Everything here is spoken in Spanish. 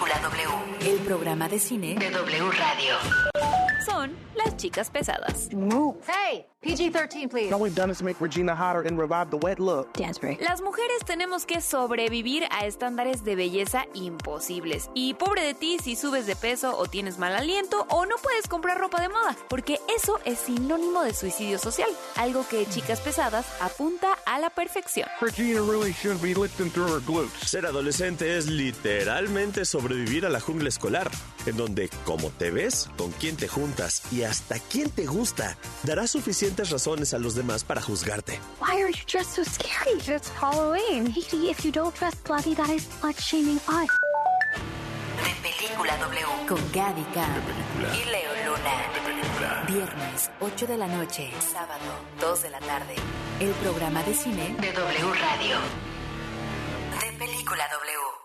Película W, el programa de cine de W Radio. Son las chicas pesadas. Hey, PG-13, please. All we've done is make Regina hotter and revive the wet look. Dance break. Las mujeres tenemos que sobrevivir a estándares de belleza imposibles. Y pobre de ti si subes de peso o tienes mal aliento o no puedes comprar ropa de moda, porque eso es sinónimo de suicidio social, algo que Chicas Pesadas apunta a la perfección. Regina really should be lifting through her glutes. Ser adolescente es literalmente sobrevivir a la jungla escolar, en donde como te ves, con quién te juntas y hasta quién te gusta, darás suficientes razones a los demás para juzgarte. Why are you dressed so scary? It's Halloween. If you don't dress bloody, that is slut-shaming us. De Película W con Gaby Cam y Leo Luna. Viernes, 8 de la noche. Sábado, 2 de la tarde. El programa de cine de W Radio. De Película W.